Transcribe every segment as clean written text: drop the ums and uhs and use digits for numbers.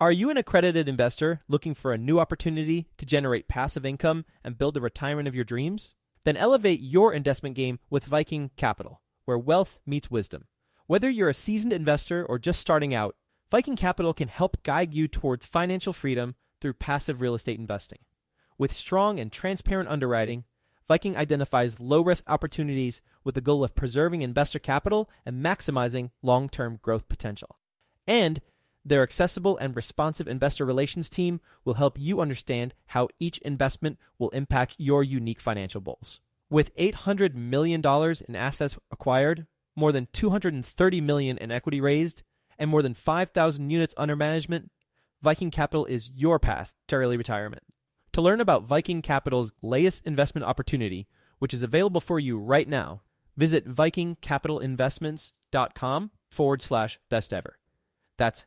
Are you an accredited investor looking for a new opportunity to generate passive income and build the retirement of your dreams? Then elevate your investment game with Viking Capital, where wealth meets wisdom. Whether you're a seasoned investor or just starting out, Viking Capital can help guide you towards financial freedom through passive real estate investing. With strong and transparent underwriting, Viking identifies low-risk opportunities with the goal of preserving investor capital and maximizing long-term growth potential. And their accessible and responsive investor relations team will help you understand how each investment will impact your unique financial goals. With $800 million in assets acquired, more than $230 million in equity raised, and more than 5,000 units under management, Viking Capital is your path to early retirement. To learn about Viking Capital's latest investment opportunity, which is available for you right now, visit vikingcapitalinvestments.com/best ever. That's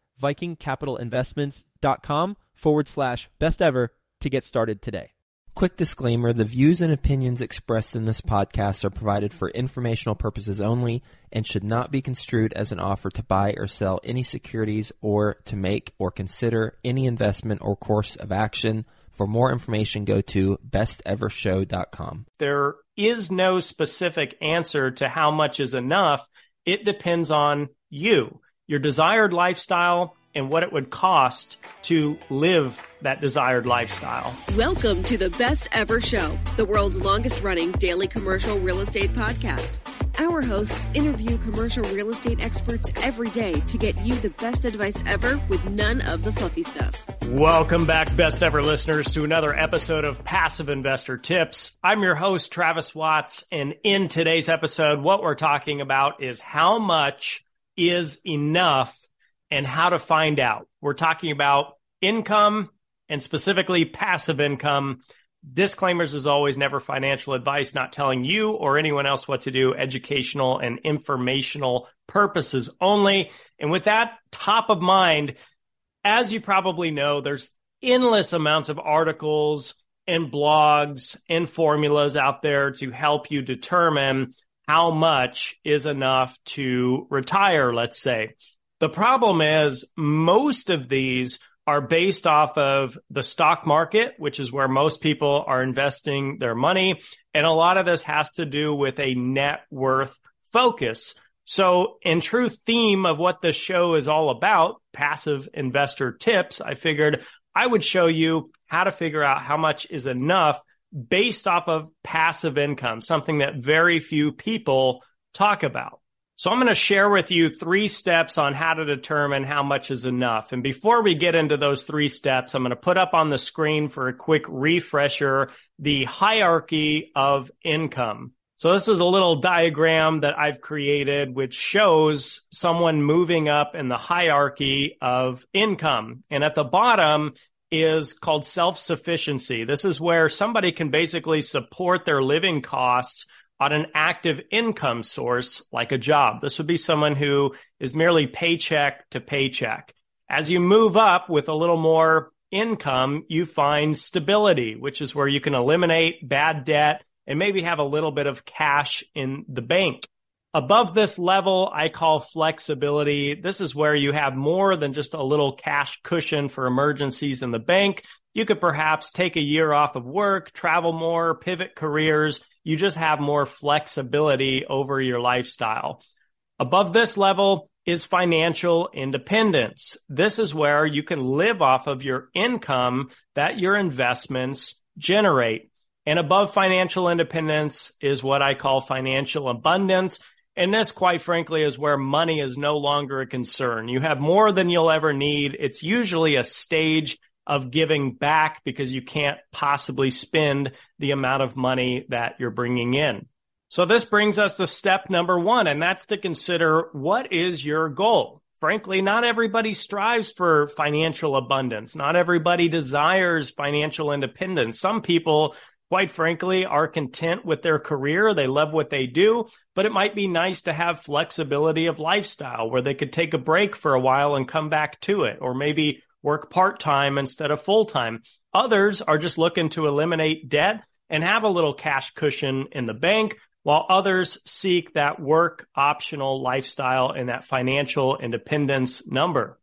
vikingcapitalinvestments.com/best ever to get started today. Quick disclaimer, the views and opinions expressed in this podcast are provided for informational purposes only and should not be construed as an offer to buy or sell any securities or to make or consider any investment or course of action. For more information, go to bestevershow.com. There is no specific answer to how much is enough. It depends on you, your desired lifestyle, and what it would cost to live that desired lifestyle. Welcome to the Best Ever Show, the world's longest running daily commercial real estate podcast. Our hosts interview commercial real estate experts every day to get you the best advice ever with none of the fluffy stuff. Welcome back, Best Ever listeners, to another episode of Passive Investor Tips. I'm your host, Travis Watts, and in today's episode, what we're talking about is how much is enough and how to find out. We're talking about income and specifically passive income. Disclaimers, as always, never financial advice, not telling you or anyone else what to do, educational and informational purposes only. And with that top of mind, as you probably know, there's endless amounts of articles and blogs and formulas out there to help you determine how much is enough to retire, let's say. The problem is most of these are based off of the stock market, which is where most people are investing their money. And a lot of this has to do with a net worth focus. So in true theme of what this show is all about, passive investor tips, I figured I would show you how to figure out how much is enough based off of passive income, something that very few people talk about. So I'm going to share with you 3 steps on how to determine how much is enough. And before we get into those 3 steps, I'm going to put up on the screen for a quick refresher the hierarchy of income. So this is a little diagram that I've created which shows someone moving up in the hierarchy of income. And at the bottom is called self-sufficiency. This is where somebody can basically support their living costs on an active income source like a job. This would be someone who is merely paycheck to paycheck. As you move up with a little more income, you find stability, which is where you can eliminate bad debt and maybe have a little bit of cash in the bank. Above this level, I call flexibility. This is where you have more than just a little cash cushion for emergencies in the bank. You could perhaps take a year off of work, travel more, pivot careers. You just have more flexibility over your lifestyle. Above this level is financial independence. This is where you can live off of your income that your investments generate. And above financial independence is what I call financial abundance. And this, quite frankly, is where money is no longer a concern. You have more than you'll ever need. It's usually a stage of giving back because you can't possibly spend the amount of money that you're bringing in. So this brings us to step number 1, and that's to consider what is your goal. Frankly, not everybody strives for financial abundance. Not everybody desires financial independence. Some people, quite frankly, are content with their career. They love what they do, but it might be nice to have flexibility of lifestyle where they could take a break for a while and come back to it, or maybe work part-time instead of full-time. Others are just looking to eliminate debt and have a little cash cushion in the bank, while others seek that work optional lifestyle and that financial independence number.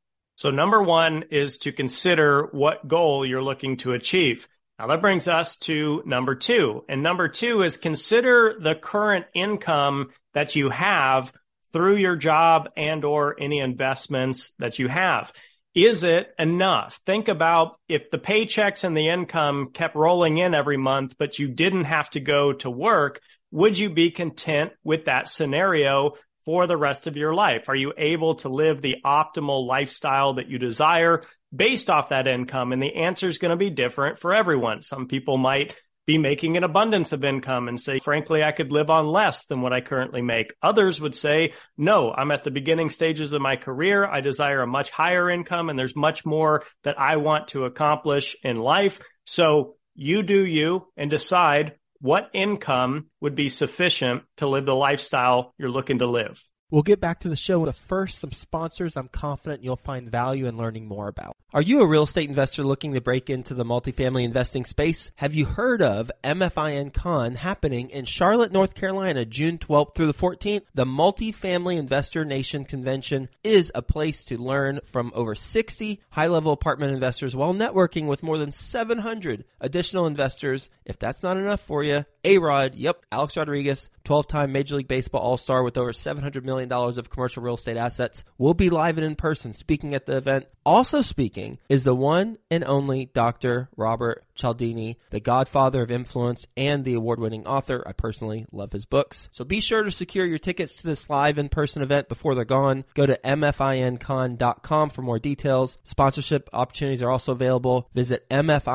So number one is to consider what goal you're looking to achieve. Now that brings us to number two. And number two is consider the current income that you have through your job and or any investments that you have. Is it enough? Think about if the paychecks and the income kept rolling in every month, but you didn't have to go to work, would you be content with that scenario for the rest of your life? Are you able to live the optimal lifestyle that you desire based off that income? And the answer is going to be different for everyone. Some people might be making an abundance of income and say, frankly, I could live on less than what I currently make. Others would say, no, I'm at the beginning stages of my career. I desire a much higher income, and there's much more that I want to accomplish in life. So you do you and decide what income would be sufficient to live the lifestyle you're looking to live. We'll get back to the show, but first, some sponsors I'm confident you'll find value in learning more about. Are you a real estate investor looking to break into the multifamily investing space? Have you heard of MFIN Con happening in Charlotte, North Carolina, June 12th through the 14th? The Multifamily Investor Nation Convention is a place to learn from over 60 high-level apartment investors while networking with more than 700 additional investors. If that's not enough for you, A-Rod, Alex Rodriguez, 12-time Major League Baseball All-Star with over $700 million of commercial real estate assets, will be live and in person speaking at the event. Also speaking is the one and only Dr. Robert Cialdini, the godfather of influence and the award-winning author. I personally love his books. So be sure to secure your tickets to this live in-person event before they're gone. Go to mfincon.com for more details. Sponsorship opportunities are also available. Visit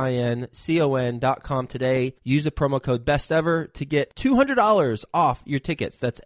mfincon.com today. Use the promo code BESTEVER to get $200 off your tickets. That's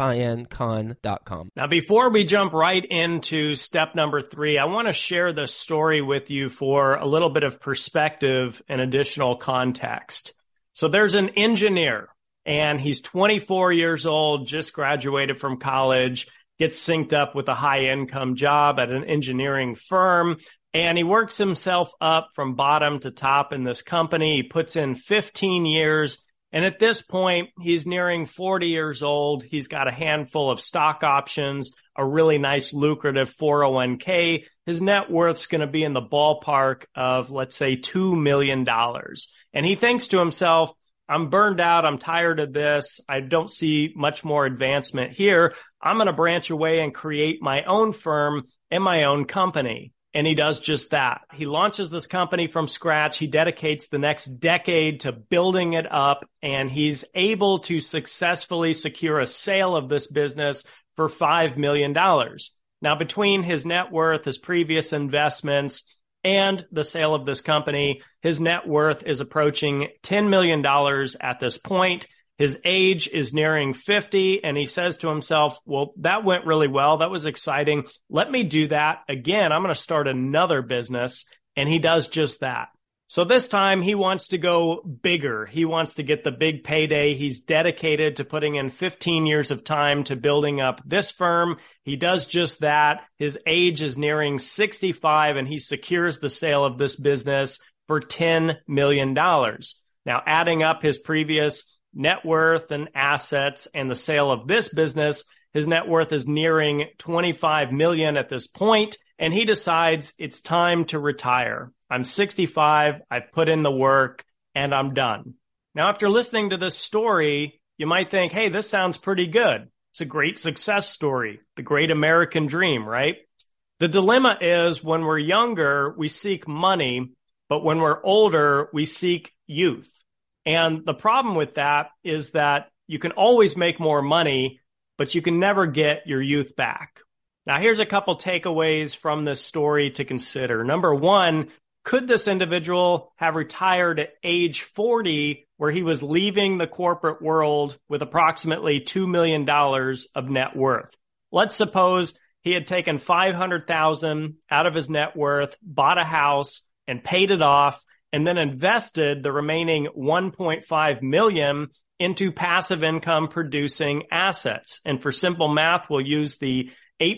mfincon.com. Now, before we jump right into step number 3, I want to share this story with you for a little bit of perspective and additional context. So there's an engineer, and he's 24 years old, just graduated from college, gets synced up with a high-income job at an engineering firm, and he works himself up from bottom to top in this company. He puts in 15 years. And at this point, he's nearing 40 years old. He's got a handful of stock options, a really nice lucrative 401k. His net worth's going to be in the ballpark of, let's say, $2 million. And he thinks to himself, I'm burned out. I'm tired of this. I don't see much more advancement here. I'm going to branch away and create my own firm and my own company. And he does just that. He launches this company from scratch. He dedicates the next decade to building it up, and he's able to successfully secure a sale of this business for $5 million. Now, between his net worth, his previous investments, and the sale of this company, his net worth is approaching $10 million at this point. His age is nearing 50, and he says to himself, well, that went really well. That was exciting. Let me do that again. I'm going to start another business. And he does just that. So this time he wants to go bigger. He wants to get the big payday. He's dedicated to putting in 15 years of time to building up this firm. He does just that. His age is nearing 65, and he secures the sale of this business for $10 million. Now, adding up his previous net worth and assets and the sale of this business, his net worth is nearing $25 million at this point, and he decides it's time to retire. I'm 65, I've put in the work, and I'm done. Now, after listening to this story, you might think, hey, this sounds pretty good. It's a great success story, the great American dream, right? The dilemma is when we're younger, we seek money, but when we're older, we seek youth. And the problem with that is that you can always make more money, but you can never get your youth back. Now, here's a couple takeaways from this story to consider. Number one, could this individual have retired at age 40 where he was leaving the corporate world with approximately $2 million of net worth? Let's suppose he had taken $500,000 out of his net worth, bought a house, and paid it off, and then invested the remaining $1.5 million into passive income producing assets. And for simple math, we'll use the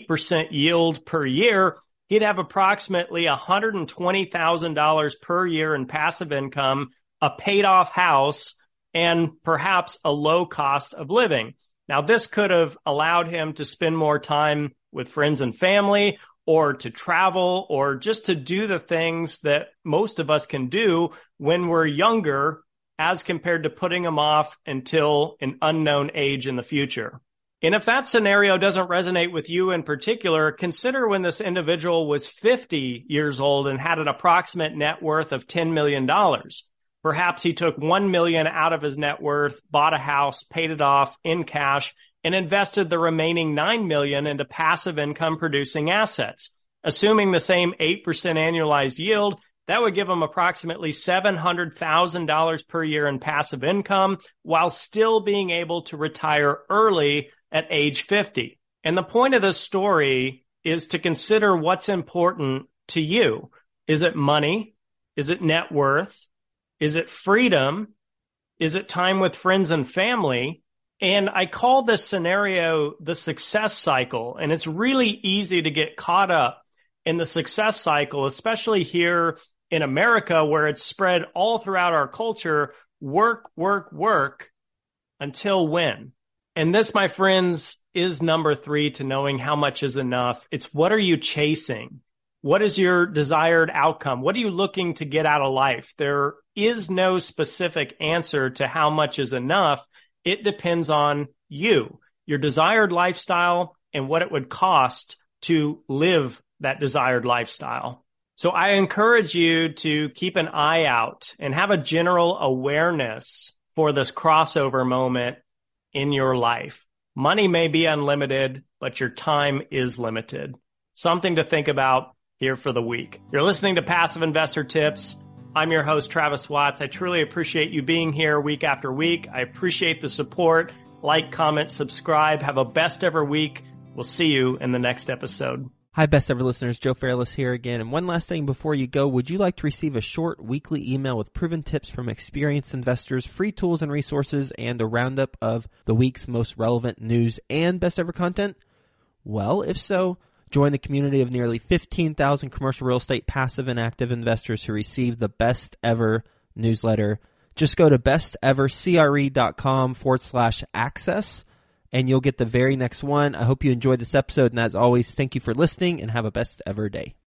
8% yield per year. He'd have approximately $120,000 per year in passive income, a paid off house, and perhaps a low cost of living. Now, this could have allowed him to spend more time with friends and family, or to travel or just to do the things that most of us can do when we're younger as compared to putting them off until an unknown age in the future. And if that scenario doesn't resonate with you in particular, consider when this individual was 50 years old and had an approximate net worth of $10 million. Perhaps he took $1 million out of his net worth, bought a house, paid it off in cash, and invested the remaining $9 million into passive income producing assets. Assuming the same 8% annualized yield, that would give him approximately $700,000 per year in passive income while still being able to retire early at age 50. And the point of this story is to consider what's important to you. Is it money? Is it net worth? Is it freedom? Is it time with friends and family? And I call this scenario the success cycle. And it's really easy to get caught up in the success cycle, especially here in America, where it's spread all throughout our culture. Work, work, work until when? And this, my friends, is number 3 to knowing how much is enough. It's what are you chasing? What is your desired outcome? What are you looking to get out of life? There is no specific answer to how much is enough. It depends on you, your desired lifestyle, and what it would cost to live that desired lifestyle. So I encourage you to keep an eye out and have a general awareness for this crossover moment in your life. Money may be unlimited, but your time is limited. Something to think about here for the week. You're listening to Passive Investor Tips. I'm your host, Travis Watts. I truly appreciate you being here week after week. I appreciate the support. Like, comment, subscribe. Have a best ever week. We'll see you in the next episode. Hi, best ever listeners. Joe Fairless here again. And one last thing before you go, would you like to receive a short weekly email with proven tips from experienced investors, free tools and resources, and a roundup of the week's most relevant news and best ever content? Well, if so, join the community of nearly 15,000 commercial real estate passive and active investors who receive the best ever newsletter. Just go to bestevercre.com/access. And you'll get the very next one. I hope you enjoyed this episode. And as always, thank you for listening and have a best ever day.